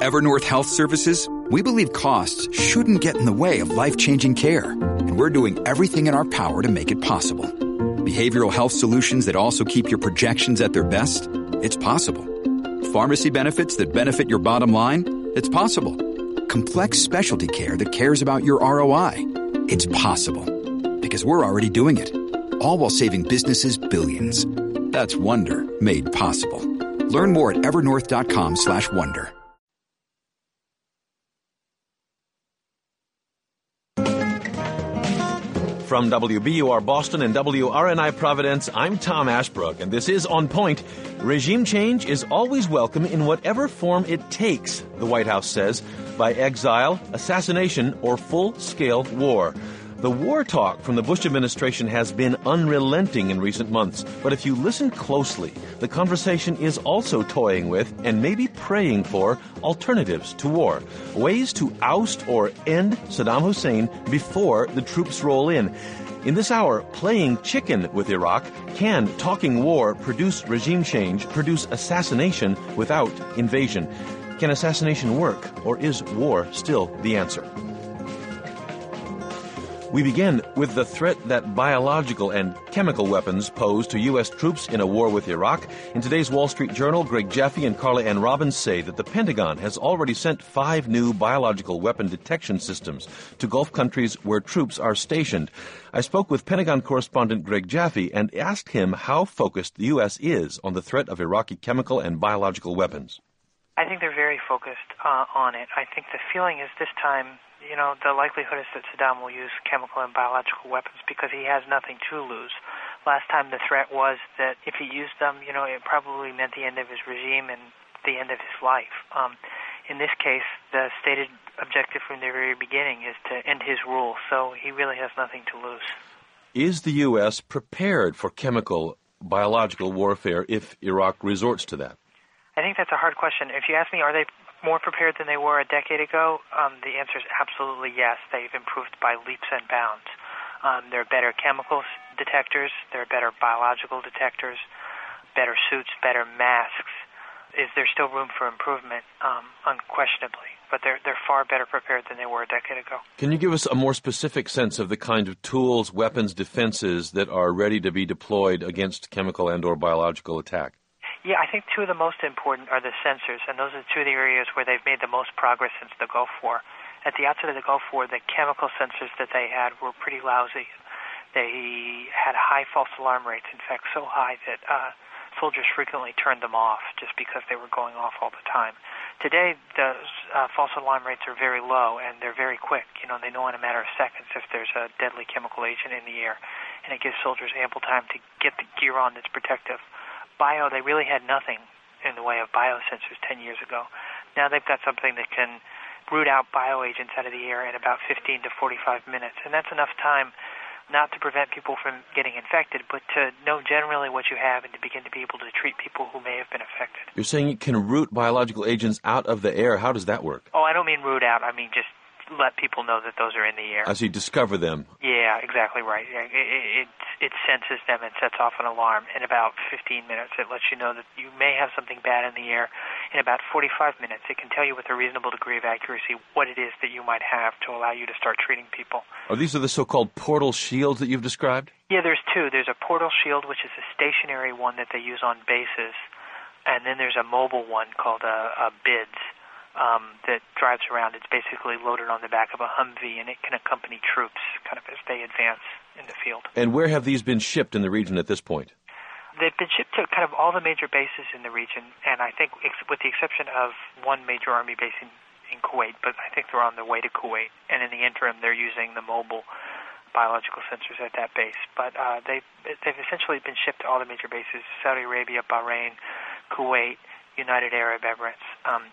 Evernorth Health Services, we believe costs shouldn't get in the way of life-changing care, and we're doing everything in our power to make it possible. Behavioral health solutions that also keep your projections at their best? It's possible. Pharmacy benefits that benefit your bottom line? It's possible. Complex specialty care that cares about your ROI? It's possible. Because we're already doing it. All while saving businesses billions. That's Wonder made possible. Learn more at evernorth.com/wonder. From WBUR Boston and WRNI Providence, I'm Tom Ashbrook, and this is On Point. Regime change is always welcome in whatever form it takes, the White House says, by exile, assassination, or full-scale war. The war talk from the Bush administration has been unrelenting in recent months, but if you listen closely, the conversation is also toying with and maybe praying for alternatives to war, ways to oust or end Saddam Hussein before the troops roll in. In this hour, playing chicken with Iraq, can talking war produce regime change, produce assassination without invasion? Can assassination work, or is war still the answer? We begin with the threat that biological and chemical weapons pose to U.S. troops in a war with Iraq. In today's Wall Street Journal, Greg Jaffe and Carla Ann Robbins say that the Pentagon has already sent 5 new biological weapon detection systems to Gulf countries where troops are stationed. I spoke with Pentagon correspondent Greg Jaffe and asked him how focused the U.S. is on the threat of Iraqi chemical and biological weapons. I think they're very focused on it. I think the feeling is this time, the likelihood is that Saddam will use chemical and biological weapons because he has nothing to lose. Last time the threat was that if he used them, it probably meant the end of his regime and the end of his life. In this case, the stated objective from the very beginning is to end his rule, so he really has nothing to lose. Is the U.S. prepared for chemical, biological warfare if Iraq resorts to that? I think that's a hard question. If you ask me, are they more prepared than they were a decade ago? The answer is absolutely yes. They've improved by leaps and bounds. There are better chemicals detectors. There are better biological detectors, better suits, better masks. Is there still room for improvement? Unquestionably. But they're far better prepared than they were a decade ago. Can you give us a more specific sense of the kind of tools, weapons, defenses that are ready to be deployed against chemical and or biological attack? Yeah, I think two of the most important are the sensors, and those are two of the areas where they've made the most progress since the Gulf War. At the outset of the Gulf War, the chemical sensors that they had were pretty lousy. They had high false alarm rates, in fact, so high that soldiers frequently turned them off just because they were going off all the time. Today, those false alarm rates are very low, and they're very quick. They know in a matter of seconds if there's a deadly chemical agent in the air, and it gives soldiers ample time to get the gear on that's protective. They really had nothing in the way of biosensors 10 years ago. Now they've got something that can root out bioagents out of the air in about 15 to 45 minutes, and that's enough time not to prevent people from getting infected, but to know generally what you have and to begin to be able to treat people who may have been affected. You're saying it can root biological agents out of the air. How does that work? Oh, I don't mean root out. I mean just let people know that those are in the air. As you discover them. Yeah, exactly right. It senses them and sets off an alarm. In about 15 minutes, it lets you know that you may have something bad in the air. In about 45 minutes, it can tell you with a reasonable degree of accuracy what it is that you might have to allow you to start treating people. Oh, these are the so-called portal shields that you've described? Yeah, there's two. There's a portal shield, which is a stationary one that they use on bases, and then there's a mobile one called a BIDS. That drives around. It's basically loaded on the back of a Humvee, and it can accompany troops kind of as they advance in the field. And where have these been shipped in the region at this point? They've been shipped to kind of all the major bases in the region, and I think with the exception of one major Army base in Kuwait, but I think they're on their way to Kuwait, and in the interim they're using the mobile biological sensors at that base. But they've essentially been shipped to all the major bases: Saudi Arabia, Bahrain, Kuwait, United Arab Emirates,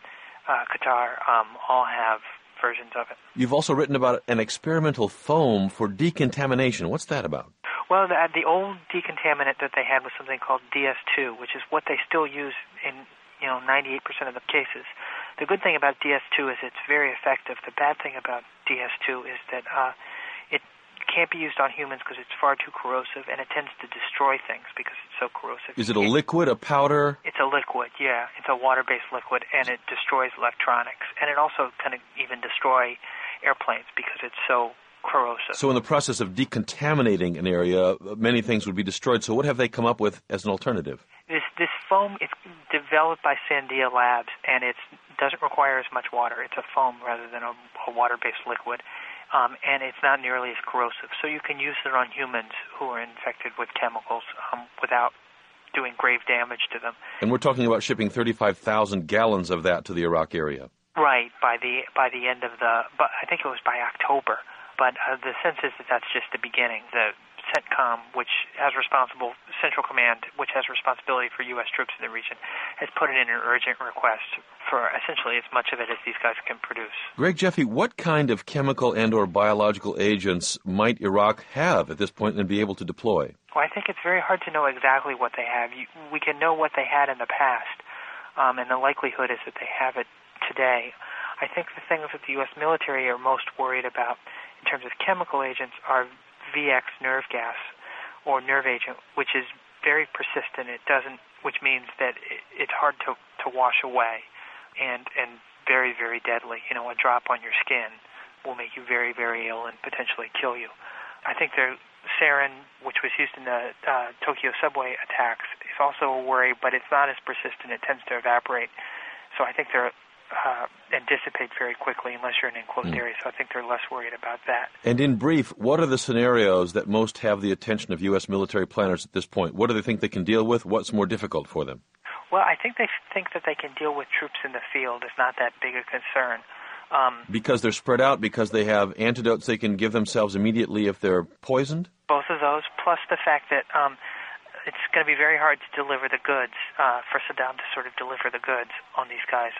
Qatar, all have versions of it. You've also written about an experimental foam for decontamination. What's that about? Well, the old decontaminant that they had was something called DS2, which is what they still use in 98% of the cases. The good thing about DS2 is it's very effective. The bad thing about DS2 is that it can't be used on humans because it's far too corrosive, and it tends to destroy things because it's so corrosive. Is it a liquid, a powder? It's a liquid, yeah. It's a water-based liquid, and it destroys electronics. And it also can even destroy airplanes because it's so corrosive. So in the process of decontaminating an area, many things would be destroyed. So what have they come up with as an alternative? This foam is developed by Sandia Labs, and it doesn't require as much water. It's a foam rather than a water-based liquid. And it's not nearly as corrosive. So you can use it on humans who are infected with chemicals without doing grave damage to them. And we're talking about shipping 35,000 gallons of that to the Iraq area. Right, by the end of but I think it was by October. But the sense is that that's just the beginning. The CENTCOM, which has Central Command, which has responsibility for U.S. troops in the region, has put it in an urgent request for essentially as much of it as these guys can produce. Greg Jeffy, what kind of chemical and or biological agents might Iraq have at this point and be able to deploy? Well, I think it's very hard to know exactly what they have. We can know what they had in the past, and the likelihood is that they have it today. I think the things that the U.S. military are most worried about in terms of chemical agents are VX nerve gas or nerve agent, which is very persistent. Which means that it's hard to wash away, and very, very deadly. A drop on your skin will make you very, very ill and potentially kill you. I think the sarin, which was used in the Tokyo subway attacks, is also a worry, but it's not as persistent. It tends to evaporate. So I think they're and dissipate very quickly unless you're in an enclosed area, so I think they're less worried about that. And in brief, what are the scenarios that most have the attention of U.S. military planners at this point? What do they think they can deal with? What's more difficult for them? Well, I think they think that they can deal with troops in the field. It's not that big a concern. Because they're spread out, because they have antidotes they can give themselves immediately if they're poisoned? Both of those, plus the fact that it's going to be very hard to deliver the goods, for Saddam to sort of deliver the goods on these guys.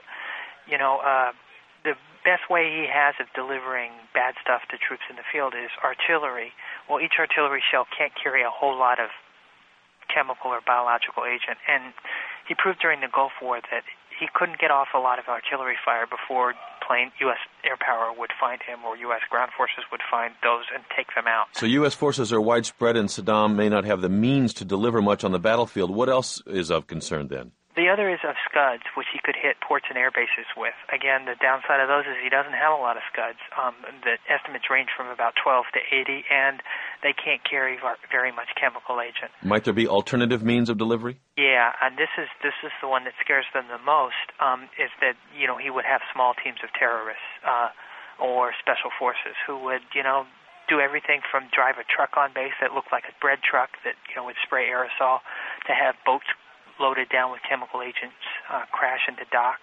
The best way he has of delivering bad stuff to troops in the field is artillery. Well, each artillery shell can't carry a whole lot of chemical or biological agent, and he proved during the Gulf War that he couldn't get off a lot of artillery fire before U.S. air power would find him or U.S. ground forces would find those and take them out. So U.S. forces are widespread and Saddam may not have the means to deliver much on the battlefield. What else is of concern then? The other is of Scuds, which he could hit ports and air bases with. Again, the downside of those is he doesn't have a lot of Scuds. The estimates range from about 12 to 80, and they can't carry very much chemical agent. Might there be alternative means of delivery? Yeah, and this is the one that scares them the most, is that, he would have small teams of terrorists or special forces who would, do everything from drive a truck on base that looked like a bread truck that, would spray aerosol, to have boats loaded down with chemical agents crash into docks,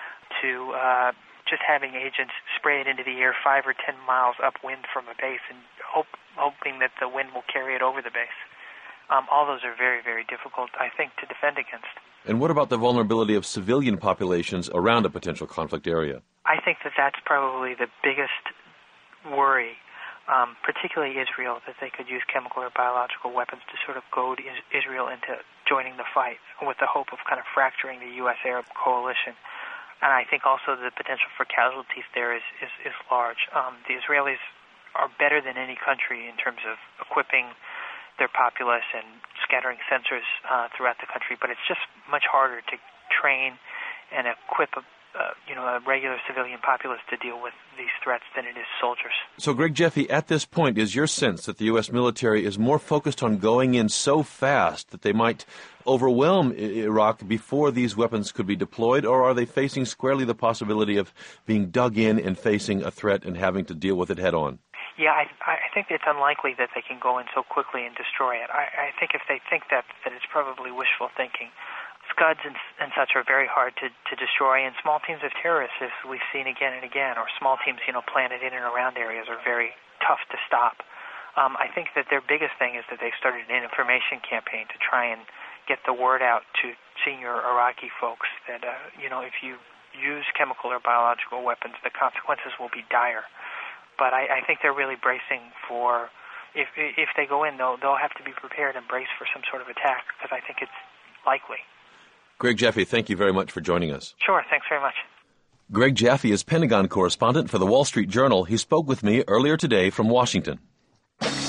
to just having agents spray it into the air 5 or 10 miles upwind from a base and hoping that the wind will carry it over the base. All those are very, very difficult, I think, to defend against. And what about the vulnerability of civilian populations around a potential conflict area? I think that that's probably the biggest worry, particularly Israel, that they could use chemical or biological weapons to sort of goad Israel into joining the fight with the hope of kind of fracturing the U.S.-Arab coalition. And I think also the potential for casualties there is large. The Israelis are better than any country in terms of equipping their populace and scattering sensors throughout the country, but it's just much harder to train and equip a regular civilian populace to deal with these threats than it is soldiers. So, Greg Jeffy, at this point, is your sense that the U.S. military is more focused on going in so fast that they might overwhelm Iraq before these weapons could be deployed, or are they facing squarely the possibility of being dug in and facing a threat and having to deal with it head on? Yeah, I think it's unlikely that they can go in so quickly and destroy it. I think if they think that it's probably wishful thinking. Scuds and such are very hard to destroy, and small teams of terrorists, as we've seen again and again, or small teams, planted in and around areas, are very tough to stop. I think that their biggest thing is that they've started an information campaign to try and get the word out to senior Iraqi folks that, if you use chemical or biological weapons, the consequences will be dire. But I think they're really bracing for, if they go in, they'll have to be prepared and brace for some sort of attack, because I think it's likely. Greg Jeffy, thank you very much for joining us. Sure, thanks very much. Greg Jeffy is Pentagon correspondent for the Wall Street Journal. He spoke with me earlier today from Washington.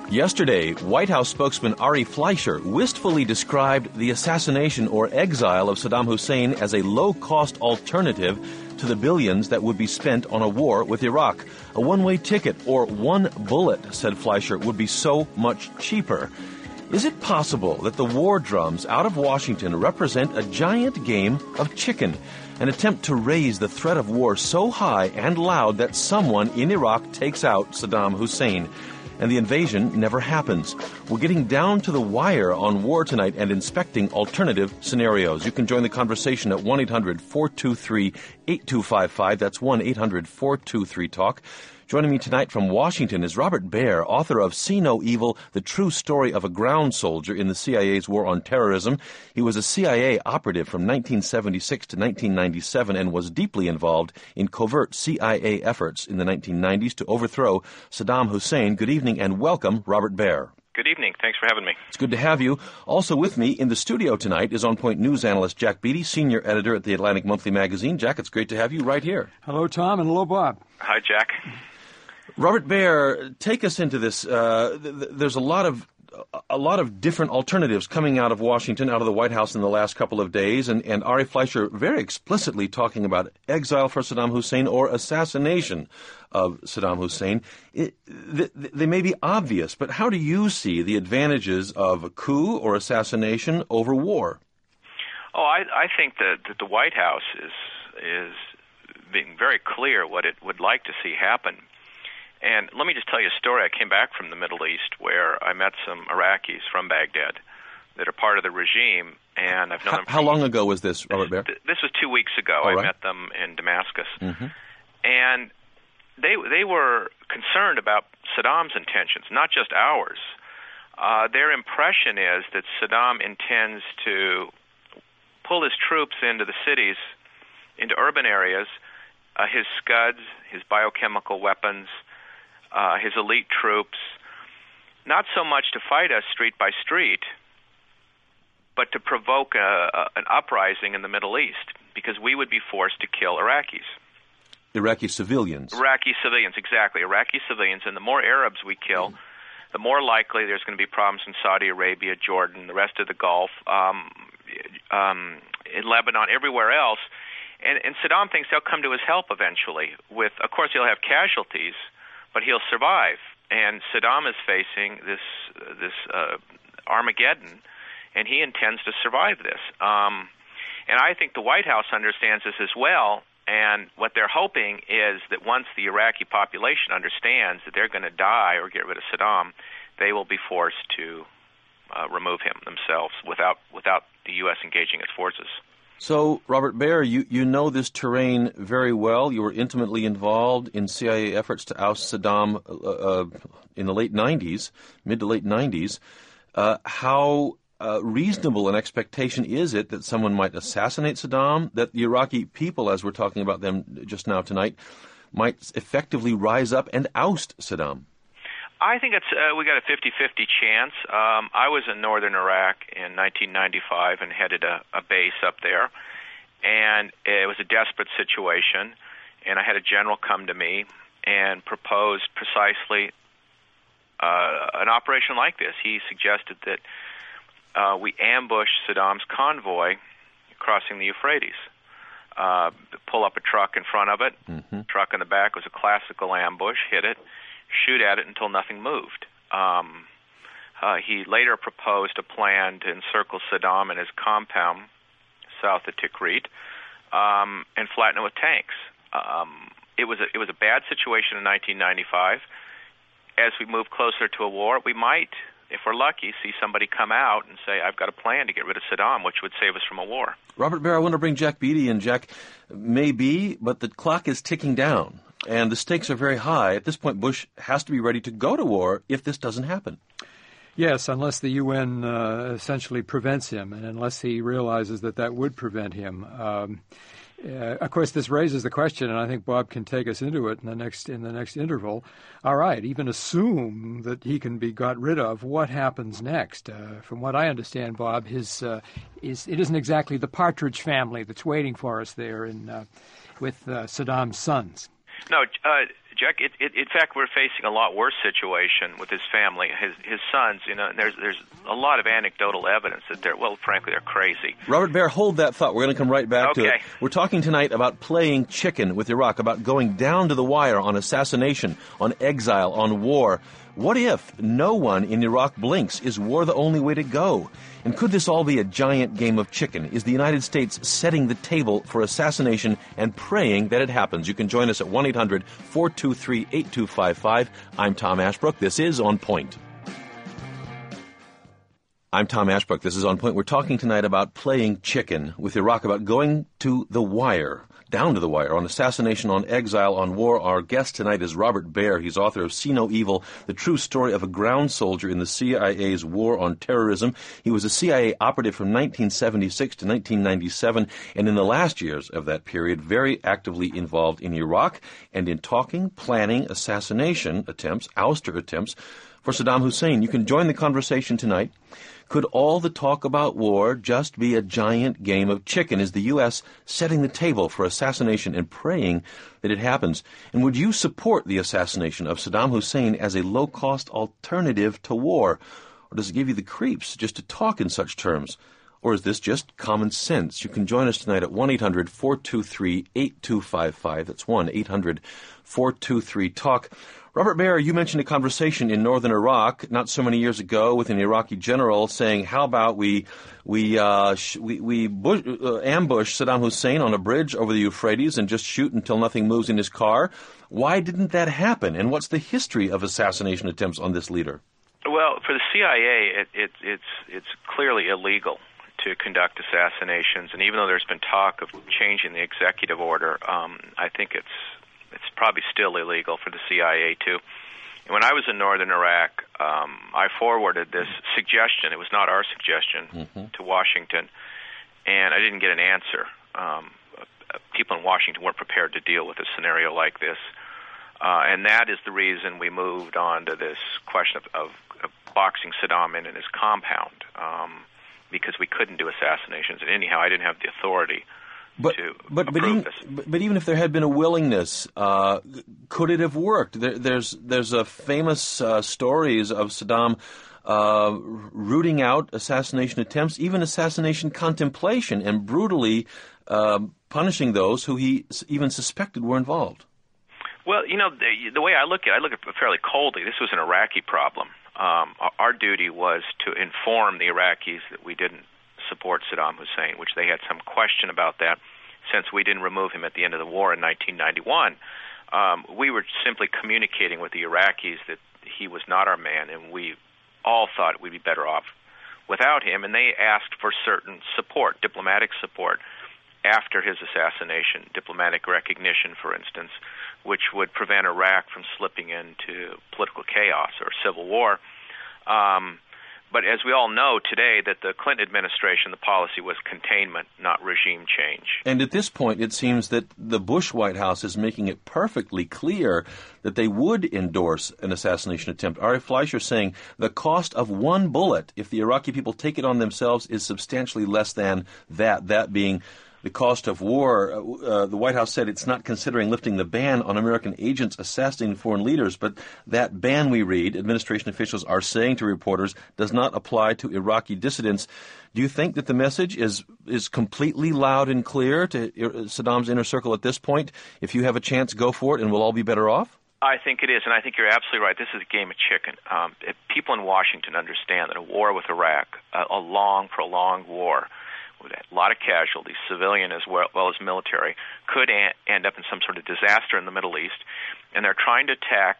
Yesterday, White House spokesman Ari Fleischer wistfully described the assassination or exile of Saddam Hussein as a low-cost alternative to the billions that would be spent on a war with Iraq. A one-way ticket or one bullet, said Fleischer, would be so much cheaper. Is it possible that the war drums out of Washington represent a giant game of chicken, an attempt to raise the threat of war so high and loud that someone in Iraq takes out Saddam Hussein, and the invasion never happens? We're getting down to the wire on war tonight and inspecting alternative scenarios. You can join the conversation at 1-800-423-8255. That's 1-800-423-TALK. Joining me tonight from Washington is Robert Baer, author of See No Evil, The True Story of a Ground Soldier in the CIA's War on Terrorism. He was a CIA operative from 1976 to 1997 and was deeply involved in covert CIA efforts in the 1990s to overthrow Saddam Hussein. Good evening and welcome, Robert Baer. Good evening. Thanks for having me. It's good to have you. Also with me in the studio tonight is On Point news analyst Jack Beatty, senior editor at the Atlantic Monthly magazine. Jack, it's great to have you right here. Hello, Tom, and hello, Bob. Hi, Jack. Robert Baer, take us into this. There's a lot of different alternatives coming out of Washington, out of the White House in the last couple of days, and Ari Fleischer very explicitly talking about exile for Saddam Hussein or assassination of Saddam Hussein. They may be obvious, but how do you see the advantages of a coup or assassination over war? Oh, I think that the White House is being very clear what it would like to see happen. And let me just tell you a story. I came back from the Middle East where I met some Iraqis from Baghdad that are part of the regime, and I've known them. How long ago was this, Robert Baer? This was 2 weeks ago. All right. I met them in Damascus. Mm-hmm. And they were concerned about Saddam's intentions, not just ours. Their impression is that Saddam intends to pull his troops into the cities, into urban areas, his Scuds, his biochemical weapons, his elite troops, not so much to fight us street by street, but to provoke an uprising in the Middle East, because we would be forced to kill Iraqis. Iraqi civilians. Iraqi civilians, exactly. Iraqi civilians, and the more Arabs we kill, the more likely there's going to be problems in Saudi Arabia, Jordan, the rest of the Gulf, in Lebanon, everywhere else. And Saddam thinks they'll come to his help eventually. Of course, he'll have casualties, but he'll survive. And Saddam is facing this Armageddon, and he intends to survive this. And I think the White House understands this as well. And what they're hoping is that once the Iraqi population understands that they're going to die or get rid of Saddam, they will be forced to remove him themselves without the U.S. engaging its forces. So, Robert Baer, you know this terrain very well. You were intimately involved in CIA efforts to oust Saddam in the late 90s, mid to late 90s. How reasonable an expectation is it that someone might assassinate Saddam, that the Iraqi people, as we're talking about them just now tonight, might effectively rise up and oust Saddam? I think we got a 50-50 chance. I was in northern Iraq in 1995 and headed a base up there, and it was a desperate situation, and I had a general come to me and proposed precisely an operation like this. He suggested that we ambush Saddam's convoy crossing the Euphrates, pull up a truck in front of it, truck in the back was a classical ambush, hit it, shoot at it until nothing moved. He later proposed a plan to encircle Saddam and his compound south of Tikrit and flatten it with tanks. It was a bad situation in 1995. As we move closer to a war, we might, if we're lucky, see somebody come out and say, I've got a plan to get rid of Saddam, which would save us from a war. Robert Baer, I want to bring Jack Beatty in. Jack, maybe, but the clock is ticking down. And the stakes are very high. At this point, Bush has to be ready to go to war if this doesn't happen. Yes, unless the UN essentially prevents him, and unless he realizes that would prevent him. Of course, this raises the question, and I think Bob can take us into it in the next interval. All right, even assume that he can be got rid of. What happens next? From what I understand, Bob, it isn't exactly the Partridge family that's waiting for us there with Saddam's sons. No, Jack, in fact, we're facing a lot worse situation with his family, his sons. And there's a lot of anecdotal evidence that frankly, they're crazy. Robert Baer, hold that thought. We're going to come right back to it. We're talking tonight about playing chicken with Iraq, about going down to the wire on assassination, on exile, on war. What if no one in Iraq blinks? Is war the only way to go? And could this all be a giant game of chicken? Is the United States setting the table for assassination and praying that it happens? You can join us at 1-800-423-8255. I'm Tom Ashbrook. This is On Point. I'm Tom Ashbrook. This is On Point. We're talking tonight about playing chicken with Iraq, about going to the wire, down to the wire, on assassination, on exile, on war. Our guest tonight is Robert Baer. He's author of See No Evil, the true story of a ground soldier in the CIA's war on terrorism. He was a CIA operative from 1976 to 1997, and in the last years of that period, very actively involved in Iraq and in planning assassination attempts, ouster attempts for Saddam Hussein. You can join the conversation tonight. Could all the talk about war just be a giant game of chicken? Is the U.S. setting the table for assassination and praying that it happens? And would you support the assassination of Saddam Hussein as a low-cost alternative to war? Or does it give you the creeps just to talk in such terms? Or is this just common sense? You can join us tonight at 1-800-423-8255. That's 1-800-423-TALK. Robert Baer, you mentioned a conversation in northern Iraq not so many years ago with an Iraqi general saying, how about we ambush Saddam Hussein on a bridge over the Euphrates and just shoot until nothing moves in his car? Why didn't that happen? And what's the history of assassination attempts on this leader? Well, for the CIA, it's clearly illegal to conduct assassinations, and even though there's been talk of changing the executive order, I think it's probably still illegal for the CIA to. And when I was in northern Iraq, I forwarded this suggestion. It was not our suggestion to Washington, and I didn't get an answer. People in Washington weren't prepared to deal with a scenario like this, and that is the reason we moved on to this question of boxing Saddam in his compound, because we couldn't do assassinations. And anyhow, I didn't have the authority But even if there had been a willingness, could it have worked? There's a famous stories of Saddam rooting out assassination attempts, even assassination contemplation, and brutally punishing those who he even suspected were involved. Well, the way I look at it fairly coldly. This was an Iraqi problem. Our duty was to inform the Iraqis that we didn't support Saddam Hussein, which they had some question about that since we didn't remove him at the end of the war in 1991. We were simply communicating with the Iraqis that he was not our man, and we all thought we'd be better off without him, and they asked for certain support, diplomatic support, after his assassination, diplomatic recognition, for instance, which would prevent Iraq from slipping into political chaos or civil war. But as we all know today, that the Clinton administration, the policy was containment, not regime change. And at this point, it seems that the Bush White House is making it perfectly clear that they would endorse an assassination attempt. Ari Fleischer saying the cost of one bullet, if the Iraqi people take it on themselves, is substantially less than that being the cost of war. The White House said it's not considering lifting the ban on American agents assassinating foreign leaders, but that ban, we read, administration officials are saying to reporters, does not apply to Iraqi dissidents. Do you think that the message is completely loud and clear to Saddam's inner circle at this point? If you have a chance, go for it, and we'll all be better off? I think it is, and I think you're absolutely right. This is a game of chicken. If people in Washington understand that a war with Iraq, a long, prolonged war, with a lot of casualties, civilian as well as military, could end up in some sort of disaster in the Middle East, and they're trying to talk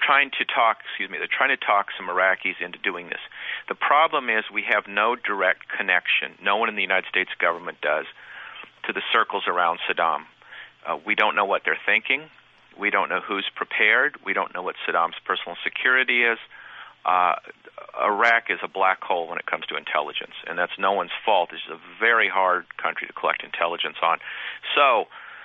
some Iraqis into doing this. The problem is we have no direct connection, no one in the United States government does, to the circles around Saddam. We don't know what they're thinking. We don't know who's prepared. We don't know what Saddam's personal security is. Iraq is a black hole when it comes to intelligence, and that's no one's fault. It's a very hard country to collect intelligence on. So,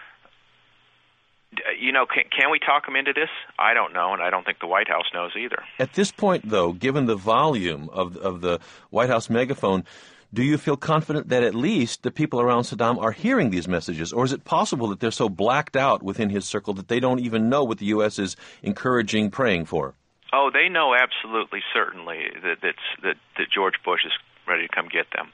can we talk them into this? I don't know, and I don't think the White House knows either. At this point, though, given the volume of the White House megaphone, Do you feel confident that at least the people around Saddam are hearing these messages? Or is it possible that they're so blacked out within his circle that they don't even know what the U.S. is encouraging, praying for? Oh, they know absolutely certainly that George Bush is ready to come get them.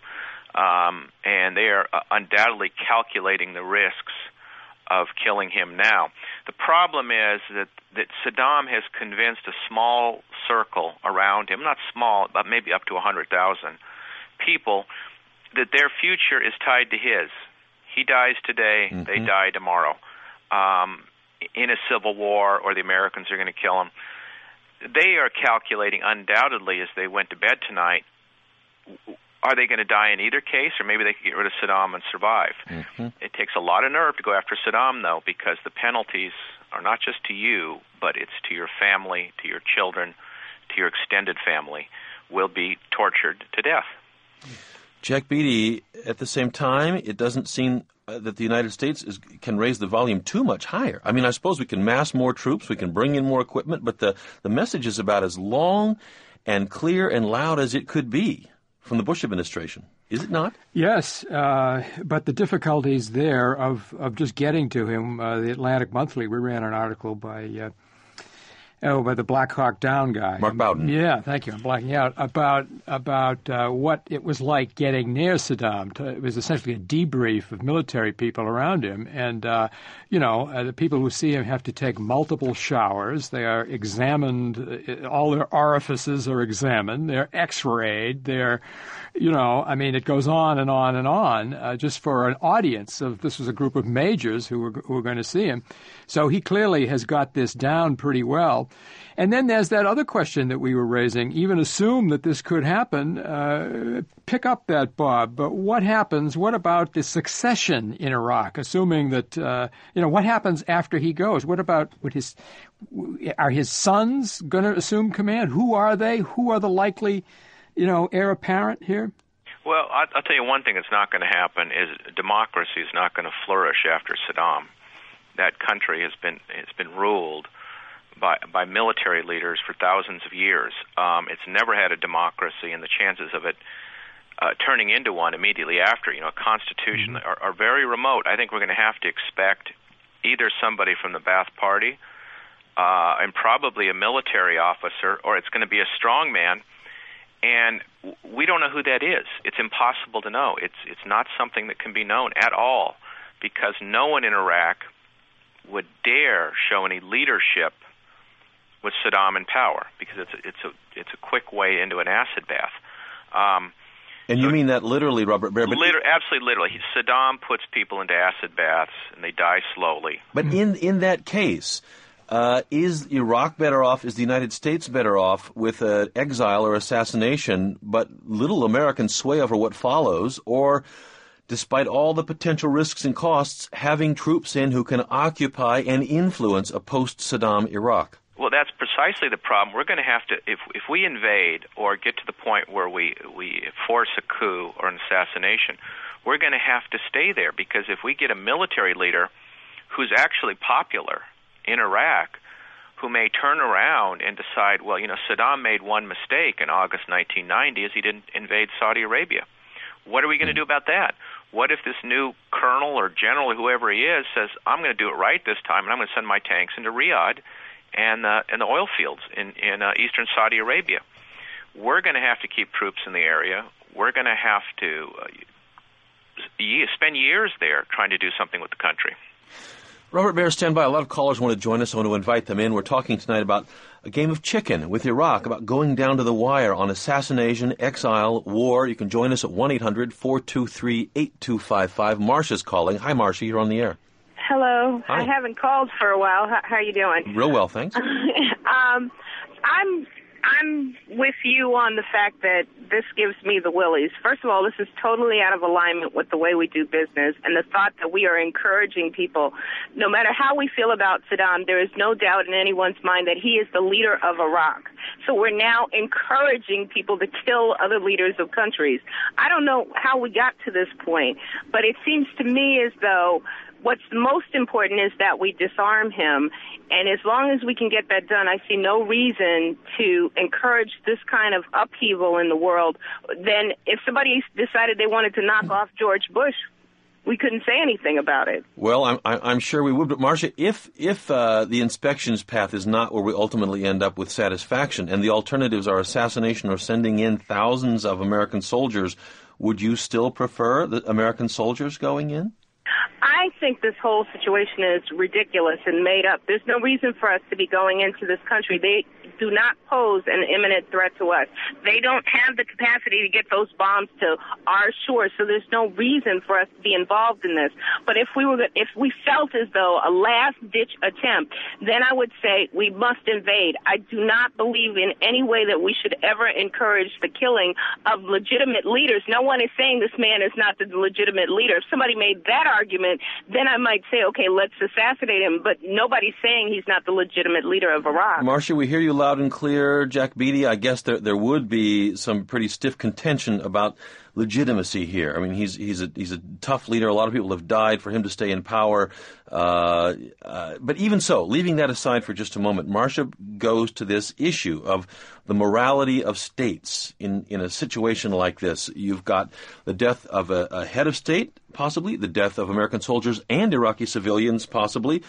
And they are undoubtedly calculating the risks of killing him now. The problem is that Saddam has convinced a small circle around him, not small, but maybe up to 100,000 people, that their future is tied to his. He dies today, they die tomorrow. In a civil war, or the Americans are going to kill him. They are calculating undoubtedly as they went to bed tonight, are they going to die in either case, or maybe they could get rid of Saddam and survive? It takes a lot of nerve to go after Saddam, though, because the penalties are not just to you, but it's to your family, to your children, to your extended family, will be tortured to death. Jack Beatty, at the same time, it doesn't seem that the United States can raise the volume too much higher. I mean, I suppose we can mass more troops, we can bring in more equipment, but the message is about as long and clear and loud as it could be from the Bush administration. Is it not? Yes, but the difficulties there of just getting to him, the Atlantic Monthly, we ran an article by the Black Hawk Down guy. Mark Bowden. Yeah, thank you. I'm blacking out. About what it was like getting near Saddam. It was essentially a debrief of military people around him. And, the people who see him have to take multiple showers. They are examined. All their orifices are examined. They're x-rayed. They're, it goes on and on and on, just for an audience of, this was a group of majors who were going to see him. So he clearly has got this down pretty well. And then there's that other question that we were raising. Even assume that this could happen. Pick up that, Bob. But what happens? What about the succession in Iraq? Assuming that, what happens after he goes? What about are his sons going to assume command? Who are they? Who are the likely, heir apparent here? Well, I'll tell you one thing that's not going to happen is democracy is not going to flourish after Saddam. That country has been ruled by military leaders for thousands of years. It's never had a democracy, and the chances of it turning into one immediately after, a constitution, are very remote. I think we're going to have to expect either somebody from the Ba'ath Party and probably a military officer, or it's going to be a strongman, and we don't know who that is. It's impossible to know. It's not something that can be known at all, because no one in Iraq would dare show any leadership with Saddam in power, because it's a quick way into an acid bath. And you mean that literally, Robert Baer? Absolutely literally. Saddam puts people into acid baths, and they die slowly. But in that case, is Iraq better off, is the United States better off with an exile or assassination, but little American sway over what follows, or, despite all the potential risks and costs, having troops in who can occupy and influence a post-Saddam Iraq? Well, that's precisely the problem. We're going to have to, if we invade or get to the point where we force a coup or an assassination, we're going to have to stay there, because if we get a military leader who's actually popular in Iraq, who may turn around and decide, well, Saddam made one mistake in August 1990 is he didn't invade Saudi Arabia. What are we going to do about that? What if this new colonel or general, whoever he is, says, I'm going to do it right this time, and I'm going to send my tanks into Riyadh and the oil fields in eastern Saudi Arabia? We're going to have to keep troops in the area. We're going to have to spend years there trying to do something with the country. Robert Baer, stand by. A lot of callers want to join us. I want to invite them in. We're talking tonight about a game of chicken with Iraq, about going down to the wire on assassination, exile, war. You can join us at 1-800-423-8255. Marcia's calling. Hi, Marcia. You're on the air. Hello. Hi. I haven't called for a while. How are you doing? Real well, thanks. I'm with you on the fact that this gives me the willies. First of all, this is totally out of alignment with the way we do business, and the thought that we are encouraging people. No matter how we feel about Saddam, there is no doubt in anyone's mind that he is the leader of Iraq. So we're now encouraging people to kill other leaders of countries. I don't know how we got to this point, but it seems to me as though what's most important is that we disarm him. And as long as we can get that done, I see no reason to encourage this kind of upheaval in the world. Then if somebody decided they wanted to knock off George Bush, we couldn't say anything about it. Well, I'm sure we would. But, Marcia, if the inspections path is not where we ultimately end up with satisfaction, and the alternatives are assassination or sending in thousands of American soldiers, would you still prefer the American soldiers going in? I think this whole situation is ridiculous and made up. There's no reason for us to be going into this country. They do not pose an imminent threat to us. They don't have the capacity to get those bombs to our shores, so there's no reason for us to be involved in this. But if we felt as though a last-ditch attempt, then I would say we must invade. I do not believe in any way that we should ever encourage the killing of legitimate leaders. No one is saying this man is not the legitimate leader. If somebody made that argument, then I might say, okay, let's assassinate him. But nobody's saying he's not the legitimate leader of Iraq. Marcia, we hear you loud and clear. Jack Beatty, I guess there would be some pretty stiff contention about legitimacy here. I mean, he's a tough leader. A lot of people have died for him to stay in power. But even so, leaving that aside for just a moment, Marcia goes to this issue of the morality of states in a situation like this. You've got the death of a head of state, possibly, the death of American soldiers and Iraqi civilians, possibly.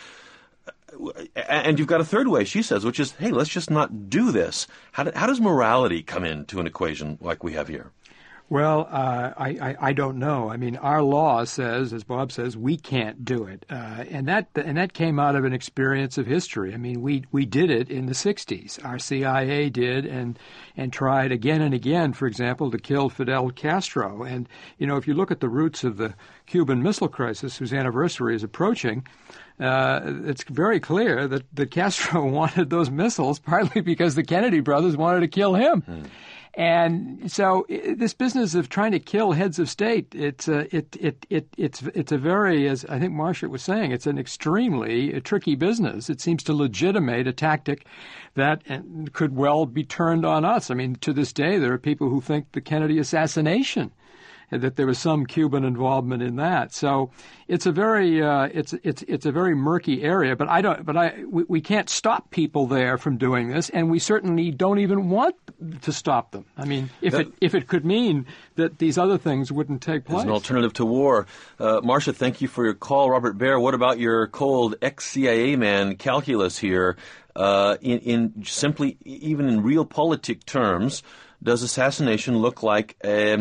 And you've got a third way, she says, which is, hey, let's just not do this. How does morality come into an equation like we have here? Well, I don't know. I mean, our law says, as Bob says, we can't do it, and that came out of an experience of history. I mean, we did it in the 60s. Our CIA did, and tried again and again, for example, to kill Fidel Castro. And if you look at the roots of the Cuban Missile Crisis, whose anniversary is approaching, it's very clear that Castro wanted those missiles partly because the Kennedy brothers wanted to kill him. And so this business of trying to kill heads of state, it's a very, as I think Marcia was saying, it's an extremely tricky business. It seems to legitimate a tactic that could well be turned on us. I mean, to this day, there are people who think the Kennedy assassination, that there was some Cuban involvement in that. So it's a very it's a very murky area. But we can't stop people there from doing this, and we certainly don't even want to stop them. I mean, if it could mean that these other things wouldn't take place. It's an alternative to war. Marcia, thank you for your call. Robert Baer, what about your cold ex-CIA man calculus here? In simply, even in realpolitik terms, does assassination look like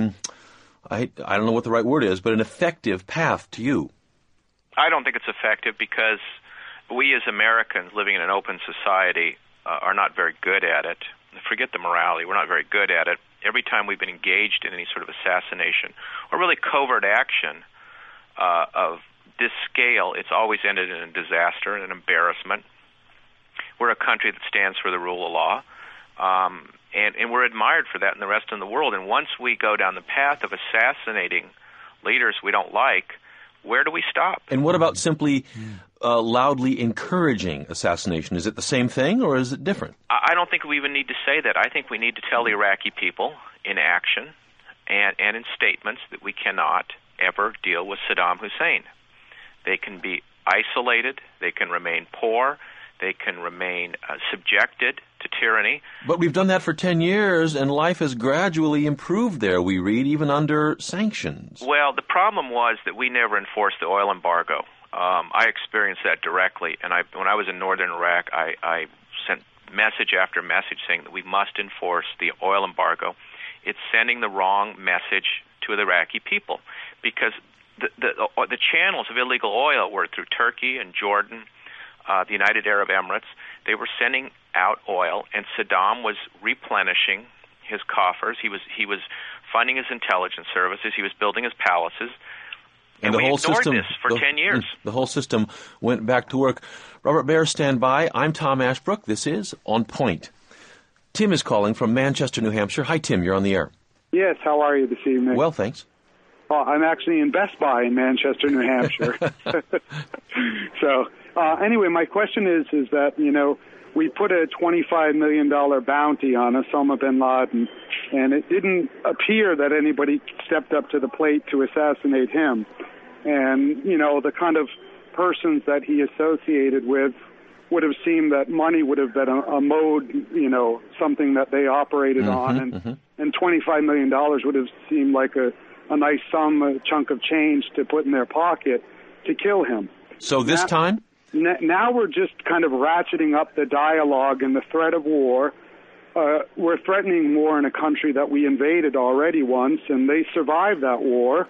I don't know what the right word is, but an effective path to you? I don't think it's effective because we as Americans living in an open society are not very good at it. Forget the morality. We're not very good at it. Every time we've been engaged in any sort of assassination or really covert action of this scale, it's always ended in a disaster and an embarrassment. We're a country that stands for the rule of law. And we're admired for that in the rest of the world. And once we go down the path of assassinating leaders we don't like, where do we stop? And what about simply loudly encouraging assassination? Is it the same thing or is it different? I don't think we even need to say that. I think we need to tell the Iraqi people in action and in statements that we cannot ever deal with Saddam Hussein. They can be isolated. They can remain poor. They can remain subjected to tyranny. But we've done that for 10 years, and life has gradually improved there, we read, even under sanctions. Well, the problem was that we never enforced the oil embargo. I experienced that directly, and when I was in northern Iraq, I sent message after message saying that we must enforce the oil embargo. It's sending the wrong message to the Iraqi people, because the channels of illegal oil were through Turkey and Jordan, the United Arab Emirates. They were sending out oil, and Saddam was replenishing his coffers. He was funding his intelligence services. He was building his palaces. And we ignored this for 10 years. The whole system went back to work. Robert Baer, stand by. I'm Tom Ashbrook. This is On Point. Tim is calling from Manchester, New Hampshire. Hi, Tim. You're on the air. Yes. How are you this evening? Well, thanks. I'm actually in Best Buy in Manchester, New Hampshire. So anyway, my question is that, we put a $25 million bounty on Osama bin Laden, and it didn't appear that anybody stepped up to the plate to assassinate him. And, the kind of persons that he associated with would have seemed that money would have been a mode, something that they operated on, and $25 million would have seemed like a nice sum, a chunk of change to put in their pocket to kill him. So this time? Now we're just kind of ratcheting up the dialogue and the threat of war. We're threatening war in a country that we invaded already once, and they survived that war.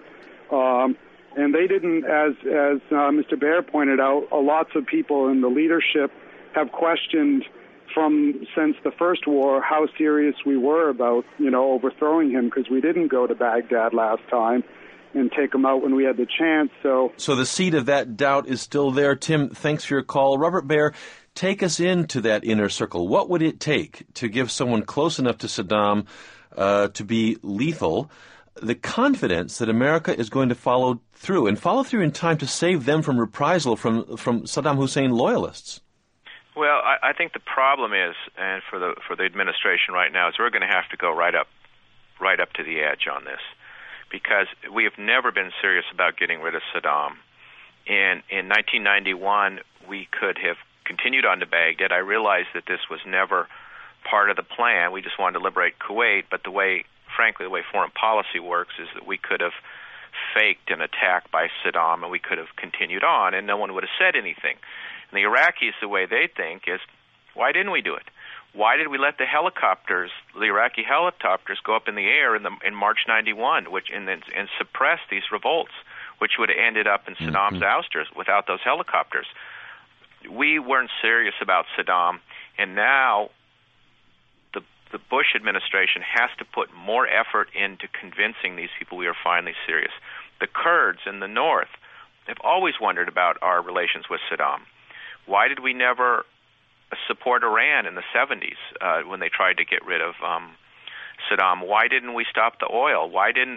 And they didn't, as Mr. Baer pointed out, lots of people in the leadership have questioned since the first war how serious we were about, overthrowing him, because we didn't go to Baghdad last time and take him out when we had the chance. So the seed of that doubt is still there. Tim, thanks for your call. Robert Baer, take us into that inner circle. What would it take to give someone close enough to Saddam to be lethal the confidence that America is going to follow through in time to save them from reprisal from Saddam Hussein loyalists? Well, I think the problem is, and for the administration right now, is we're going to have to go right up to the edge on this, because we have never been serious about getting rid of Saddam. In 1991, we could have continued on to Baghdad. I realized that this was never part of the plan. We just wanted to liberate Kuwait, but the way foreign policy works is that we could have faked an attack by Saddam and we could have continued on and no one would have said anything. And the Iraqis, the way they think is, why didn't we do it? Why did we let the Iraqi helicopters go up in the air in March 91 and suppress these revolts, which would have ended up in Saddam's ousters without those helicopters? We weren't serious about Saddam, and now the Bush administration has to put more effort into convincing these people we are finally serious. The Kurds in the north have always wondered about our relations with Saddam. Why did we never support Iran in the 70s when they tried to get rid of Saddam? Why didn't we stop the oil? Why did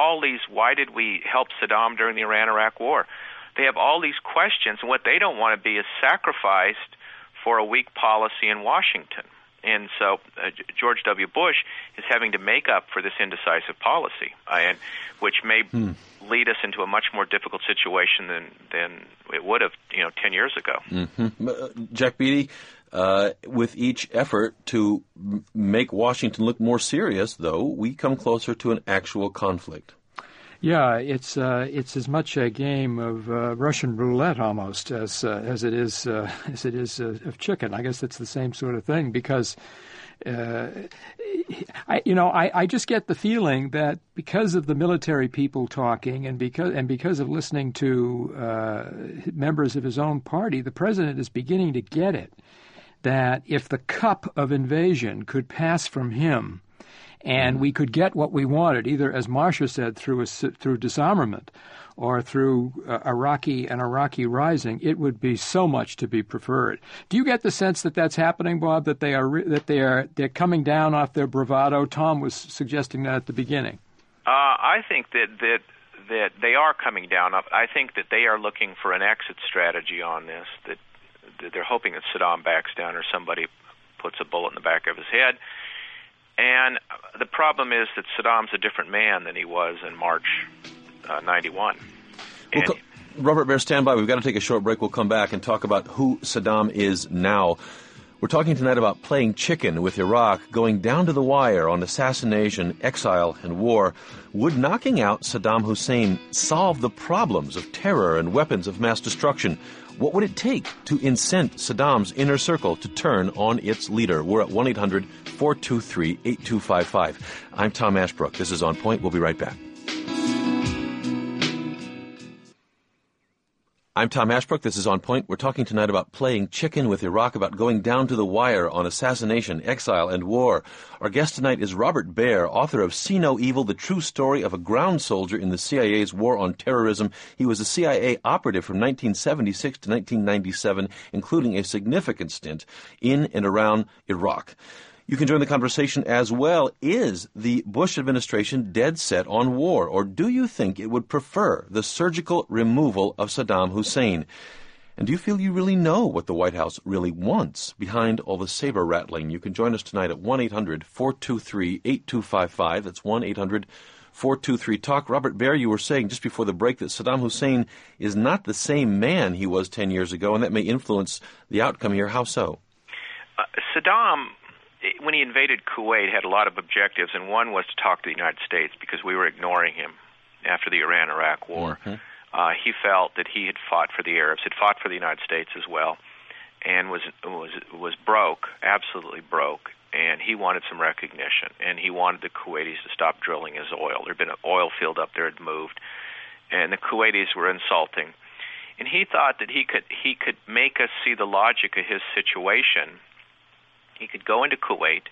we help Saddam during the Iran-Iraq war? They have all these questions, and what they don't want to be is sacrificed for a weak policy in Washington. And so George W. Bush is having to make up for this indecisive policy, which may lead us into a much more difficult situation than it would have, 10 years ago. Jack Beatty, with each effort to make Washington look more serious, though, we come closer to an actual conflict. Yeah, it's as much a game of Russian roulette almost as it is of chicken. I guess it's the same sort of thing, because I just get the feeling that because of the military people talking and because of listening to members of his own party, the president is beginning to get it, that if the cup of invasion could pass from him, and we could get what we wanted, either, as Marsha said, through disarmament or through Iraqi rising, it would be so much to be preferred. Do you get the sense that that's happening, Bob? That they're coming down off their bravado? Tom was suggesting that at the beginning. I think that they are coming down. I think that they are looking for an exit strategy on this. That they're hoping that Saddam backs down or somebody puts a bullet in the back of his head. And the problem is that Saddam's a different man than he was in March 91. Robert Baer, stand by. We've got to take a short break. We'll come back and talk about who Saddam is now. We're talking tonight about playing chicken with Iraq, going down to the wire on assassination, exile, and war. Would knocking out Saddam Hussein solve the problems of terror and weapons of mass destruction? What would it take to incent Saddam's inner circle to turn on its leader? We're at 1-800-423-8255. I'm Tom Ashbrook. This is On Point. We'll be right back. I'm Tom Ashbrook. This is On Point. We're talking tonight about playing chicken with Iraq, about going down to the wire on assassination, exile, and war. Our guest tonight is Robert Baer, author of See No Evil, the true story of a ground soldier in the CIA's war on terrorism. He was a CIA operative from 1976 to 1997, including a significant stint in and around Iraq. You can join the conversation as well. Is the Bush administration dead set on war, or do you think it would prefer the surgical removal of Saddam Hussein? And do you feel you really know what the White House really wants behind all the saber rattling? You can join us tonight at 1-800-423-8255. That's 888-433-TALK. Robert Baer, you were saying just before the break that Saddam Hussein is not the same man he was 10 years ago, and that may influence the outcome here. How so? Saddam, when he invaded Kuwait, had a lot of objectives, and one was to talk to the United States because we were ignoring him after the Iran-Iraq war. He felt that he had fought for the Arabs, had fought for the United States as well, and was broke, absolutely broke, and he wanted some recognition, and he wanted the Kuwaitis to stop drilling his oil. There had been an oil field up there had moved, and the Kuwaitis were insulting. And he thought that he could make us see the logic of his situation. He could go into Kuwait,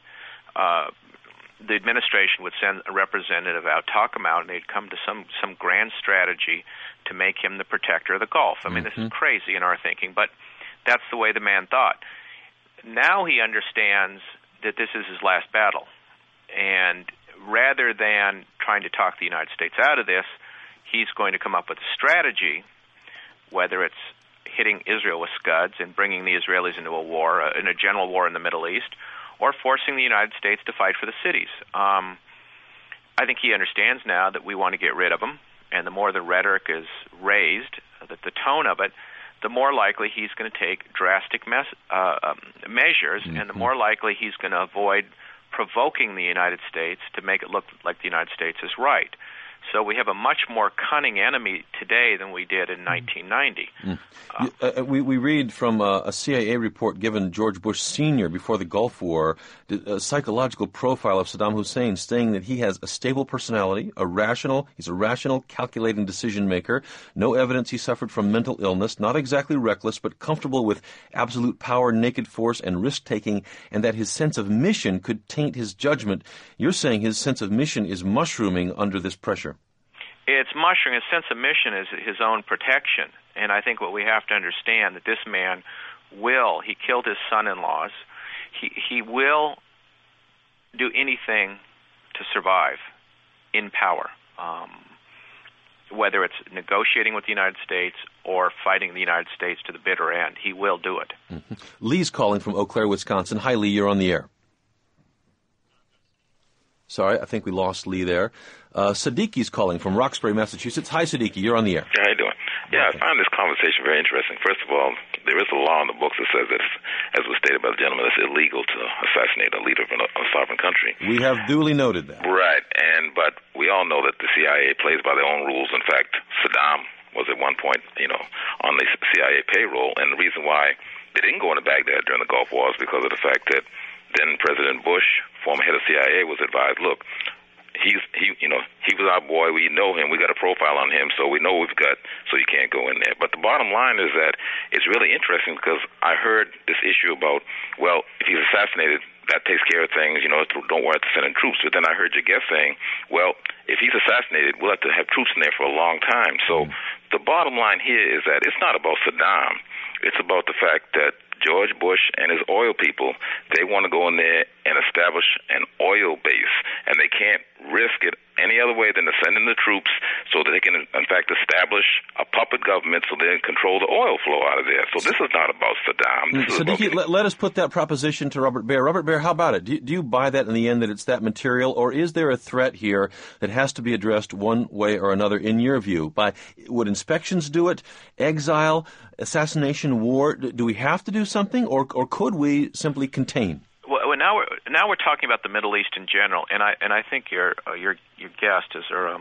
the administration would send a representative out, talk him out, and they'd come to some grand strategy to make him the protector of the Gulf. I mean, this is crazy in our thinking, but that's the way the man thought. Now he understands that this is his last battle, and rather than trying to talk the United States out of this, he's going to come up with a strategy, whether it's hitting Israel with Scuds and bringing the Israelis into a war, in a general war in the Middle East, or forcing the United States to fight for the cities. I think he understands now that we want to get rid of him, and the more the rhetoric is raised, the tone of it, the more likely he's going to take drastic measures, and the more likely he's going to avoid provoking the United States to make it look like the United States is right. So we have a much more cunning enemy today than we did in 1990. We read from a CIA report given George Bush Sr. before the Gulf War, a psychological profile of Saddam Hussein, saying that he has a stable personality, he's a rational, calculating decision maker, no evidence he suffered from mental illness, not exactly reckless, but comfortable with absolute power, naked force, and risk-taking, and that his sense of mission could taint his judgment. You're saying his sense of mission is mushrooming under this pressure. It's mushrooming. His sense of mission is his own protection. And I think what we have to understand that this man he killed his son-in-laws. He will do anything to survive in power, whether it's negotiating with the United States or fighting the United States to the bitter end. He will do it. Lee's calling from Eau Claire, Wisconsin. Hi, Lee. You're on the air. Sorry, I think we lost Lee there. Sadiqi's calling from Roxbury, Massachusetts. Hi, Sadiqi. You're on the air. How you doing? Yeah, I find this conversation very interesting. First of all, there is a law in the books that says that, as was stated by the gentleman, it's illegal to assassinate a leader of a sovereign country. We have duly noted that. Right, but we all know that the CIA plays by their own rules. In fact, Saddam was at one point, on the CIA payroll, and the reason why they didn't go into Baghdad during the Gulf War is because of the fact that then President Bush, former head of CIA, was advised, look, he was our boy. We know him. We got a profile on him, so we know what we've got. So you can't go in there. But the bottom line is that it's really interesting because I heard this issue about, well, if he's assassinated, that takes care of things. Don't worry about sending troops. But then I heard your guest saying, well, if he's assassinated, we'll have to have troops in there for a long time. So the bottom line here is that it's not about Saddam. It's about the fact that George Bush and his oil people, they want to go in there and establish an oil base, and they can't risk it any other way than to send in the troops so that they can, in fact, establish a puppet government so they can control the oil flow out of there. So this is not about Saddam. Sadiqi, let us put that proposition to Robert Baer. Robert Baer, how about it? Do you buy that in the end, that it's that material, or is there a threat here that has to be addressed one way or another, in your view? Would inspections do it? Exile? Assassination? War? Do we have to do something, or could we simply contain? Well, now we're talking about the Middle East in general, and I think your guest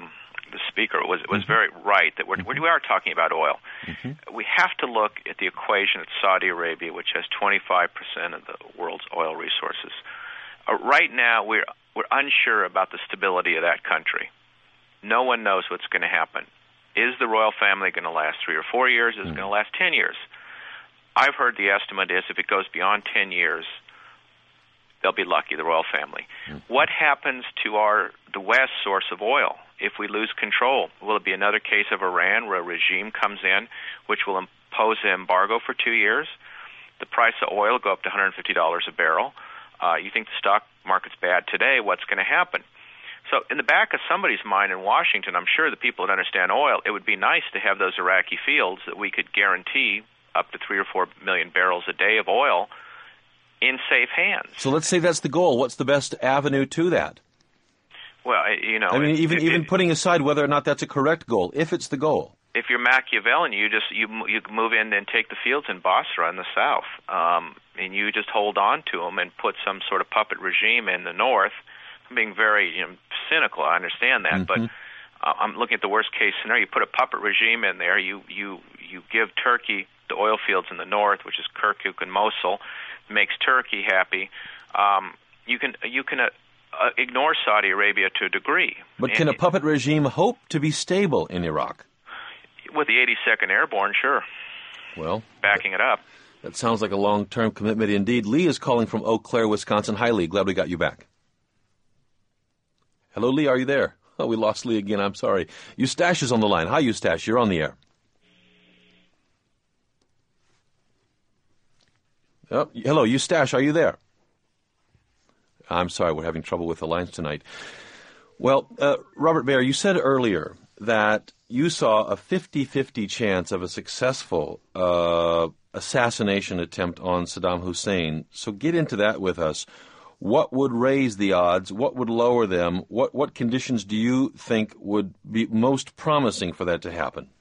the speaker was very right that we are talking about oil. We have to look at the equation at Saudi Arabia, which has 25% of the world's oil resources. Right now, we're unsure about the stability of that country. No one knows what's going to happen. Is the royal family going to last 3 or 4 years? Is it going to last 10 years? I've heard the estimate is if it goes beyond 10 years, they'll be lucky, the royal family. What happens to the West source of oil if we lose control? Will it be another case of Iran where a regime comes in which will impose an embargo for 2 years? The price of oil will go up to $150 a barrel. You think the stock market's bad today, what's going to happen? So in the back of somebody's mind in Washington, I'm sure the people that understand oil, it would be nice to have those Iraqi fields that we could guarantee up to 3 or 4 million barrels a day of oil in safe hands. So let's say that's the goal. What's the best avenue to that? Well, I mean, even putting aside whether or not that's a correct goal, if it's the goal. If you're Machiavellian, you move in and take the fields in Basra in the south, and you just hold on to them and put some sort of puppet regime in the north. I'm being very cynical. I understand that, but I'm looking at the worst case scenario. You put a puppet regime in there. You give Turkey the oil fields in the north, which is Kirkuk and Mosul, makes Turkey happy. You can ignore Saudi Arabia to a degree. But can a puppet regime hope to be stable in Iraq? With the 82nd Airborne, sure. Well, backing it up. That sounds like a long-term commitment indeed. Lee is calling from Eau Claire, Wisconsin. Hi, Lee. Glad we got you back. Hello, Lee. Are you there? Oh, we lost Lee again. I'm sorry. Eustache is on the line. Hi, Eustache. You're on the air. Oh, hello, Eustache. Are you there? I'm sorry. We're having trouble with the lines tonight. Well, Robert Baer, you said earlier that you saw a 50-50 chance of a successful assassination attempt on Saddam Hussein. So get into that with us. What would raise the odds? What would lower them? What conditions do you think would be most promising for that to happen?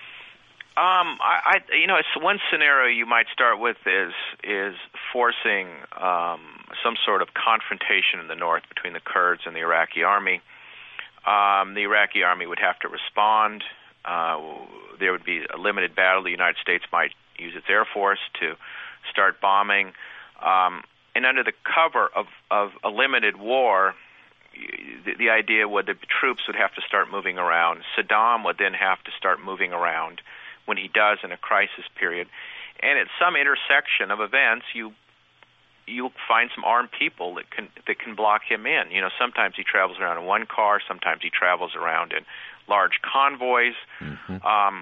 It's one scenario you might start with is forcing some sort of confrontation in the north between the Kurds and the Iraqi army. The Iraqi army would have to respond. There would be a limited battle. The United States might use its air force to start bombing. And under the cover of a limited war, the idea would the troops would have to start moving around. Saddam would then have to start moving around when he does in a crisis period. And at some intersection of events, you'll find some armed people that can block him in. Sometimes he travels around in one car, sometimes he travels around in large convoys. Mm-hmm.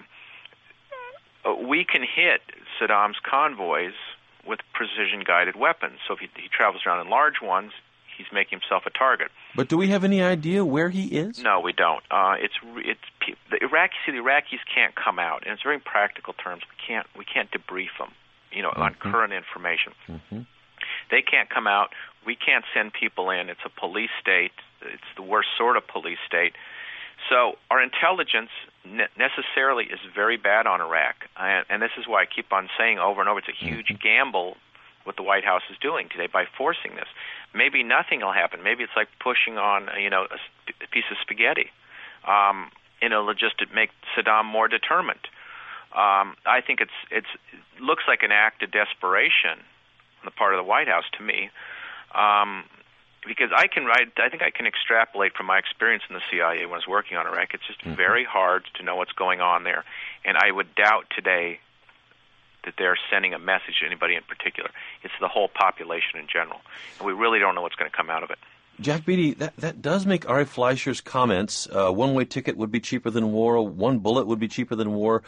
We can hit Saddam's convoys with precision-guided weapons. So if he travels around in large ones, he's making himself a target. But do we have any idea where he is? No, we don't. The Iraqis can't come out, and it's very practical terms. We can't debrief them, mm-hmm. on current information. Mm-hmm. They can't come out. We can't send people in. It's a police state. It's the worst sort of police state. So our intelligence necessarily is very bad on Iraq. And this is why I keep on saying over and over, it's a huge mm-hmm. gamble what the White House is doing today by forcing this. Maybe nothing will happen. Maybe it's like pushing on, a piece of spaghetti. Just to make Saddam more determined. I think it looks like an act of desperation on the part of the White House to me, because I think I can extrapolate from my experience in the CIA when I was working on Iraq. It's just mm-hmm. very hard to know what's going on there, and I would doubt today that they're sending a message to anybody in particular. It's the whole population in general, and we really don't know what's going to come out of it. Jack Beatty, that does make Ari Fleischer's comments. One-way ticket would be cheaper than war. One bullet would be cheaper than war.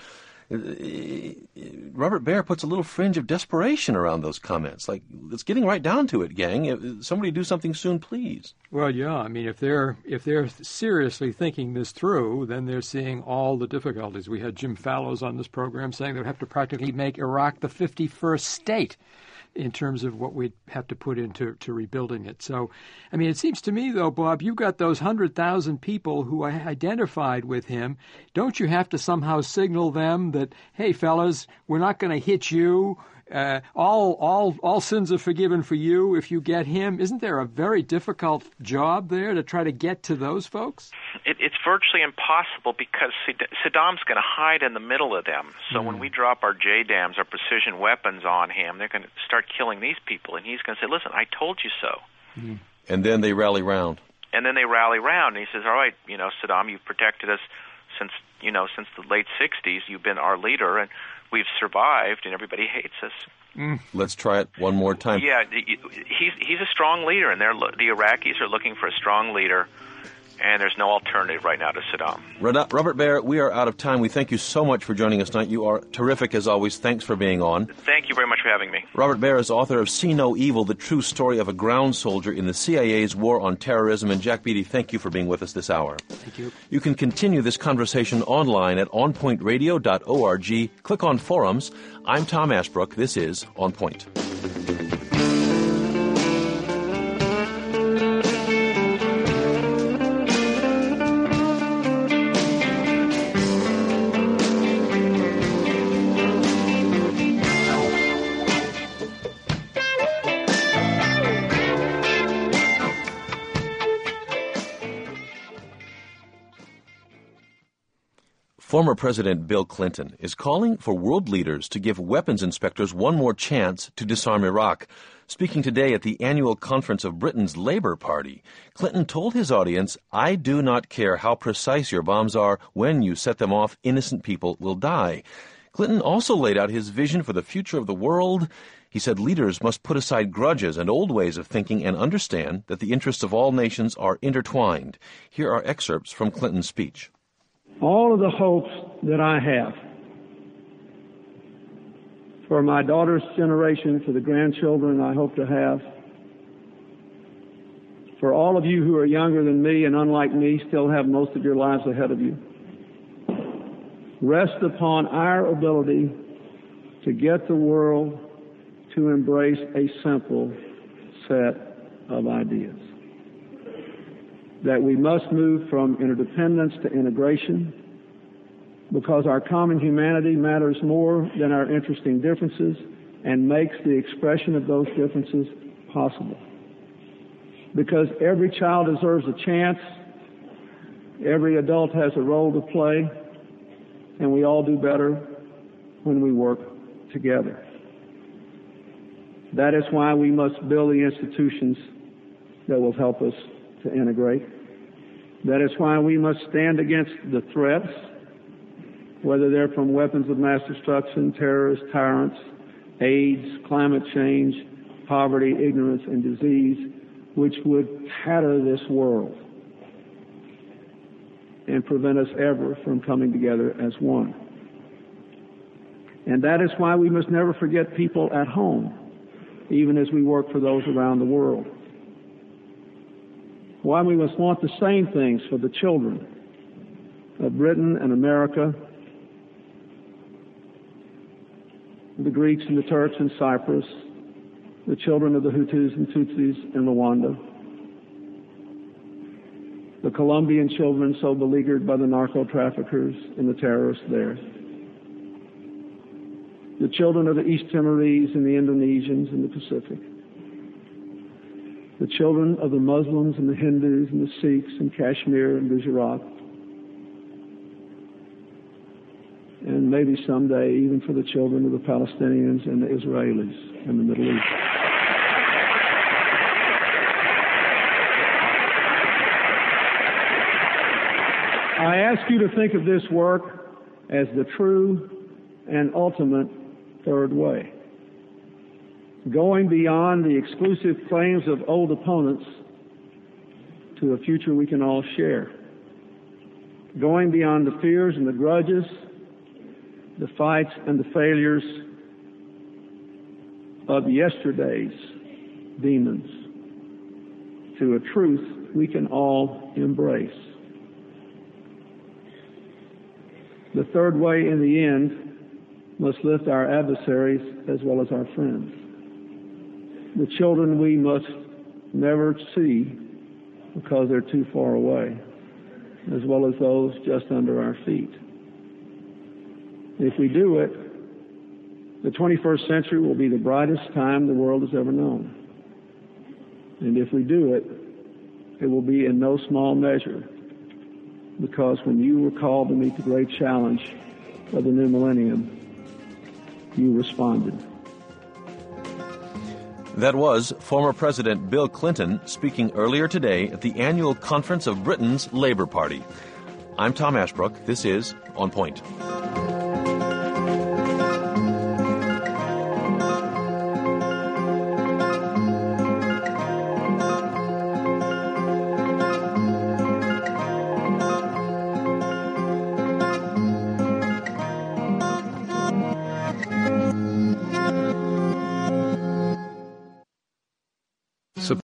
Robert Baer puts a little fringe of desperation around those comments. Like, it's getting right down to it, gang. Somebody do something soon, please. Well, yeah. I mean, if they're seriously thinking this through, then they're seeing all the difficulties. We had Jim Fallows on this program saying they would have to practically make Iraq the 51st state in terms of what we'd have to put into rebuilding it. So, I mean, it seems to me, though, Bob, you've got those 100,000 people who identified with him. Don't you have to somehow signal them that, hey, fellas, we're not going to hit you. All sins are forgiven for you if you get him. Isn't there a very difficult job there to try to get to those folks? It's virtually impossible because Saddam's going to hide in the middle of them. So when we drop our JDAMs, our precision weapons on him, they're going to start killing these people. And he's going to say, listen, I told you so. Mm-hmm. And then they rally round. And he says, all right, Saddam, you've protected us since the late 60s. You've been our leader, and we've survived, and everybody hates us. Let's try it one more time. Yeah, he's a strong leader, and the Iraqis are looking for a strong leader, and there's no alternative right now to Saddam. Robert Baer, we are out of time. We thank you so much for joining us tonight. You are terrific as always. Thanks for being on. Thank you very much for having me. Robert Baer is author of See No Evil, the true story of a ground soldier in the CIA's war on terrorism. And Jack Beatty, thank you for being with us this hour. Thank you. You can continue this conversation online at onpointradio.org. Click on forums. I'm Tom Ashbrook. This is On Point. Former President Bill Clinton is calling for world leaders to give weapons inspectors one more chance to disarm Iraq. Speaking today at the annual conference of Britain's Labour Party, Clinton told his audience, "I do not care how precise your bombs are. When you set them off, innocent people will die." Clinton also laid out his vision for the future of the world. He said leaders must put aside grudges and old ways of thinking and understand that the interests of all nations are intertwined. Here are excerpts from Clinton's speech. All of the hopes that I have for my daughter's generation, for the grandchildren I hope to have, for all of you who are younger than me and unlike me still have most of your lives ahead of you, rest upon our ability to get the world to embrace a simple set of ideas. That we must move from interdependence to integration because our common humanity matters more than our interesting differences and makes the expression of those differences possible. Because every child deserves a chance, every adult has a role to play, and we all do better when we work together. That is why we must build the institutions that will help us to integrate. That is why we must stand against the threats, whether they're from weapons of mass destruction, terrorists, tyrants, AIDS, climate change, poverty, ignorance, and disease, which would tatter this world and prevent us ever from coming together as one. And that is why we must never forget people at home, even as we work for those around the world. Why we must want the same things for the children of Britain and America, the Greeks and the Turks in Cyprus, the children of the Hutus and Tutsis in Rwanda, the Colombian children so beleaguered by the narco-traffickers and the terrorists there, the children of the East Timorese and the Indonesians in the Pacific, the children of the Muslims and the Hindus and the Sikhs in Kashmir and Gujarat, and maybe someday even for the children of the Palestinians and the Israelis in the Middle East. I ask you to think of this work as the true and ultimate third way, going beyond the exclusive claims of old opponents to a future we can all share, going beyond the fears and the grudges, the fights and the failures of yesterday's demons, to a truth we can all embrace. The third way, in the end, must lift our adversaries as well as our friends. The children we must never see because they're too far away, as well as those just under our feet. If we do it, the 21st century will be the brightest time the world has ever known. And if we do it, it will be in no small measure because when you were called to meet the great challenge of the new millennium, you responded. That was former President Bill Clinton speaking earlier today at the annual conference of Britain's Labour Party. I'm Tom Ashbrook. This is On Point.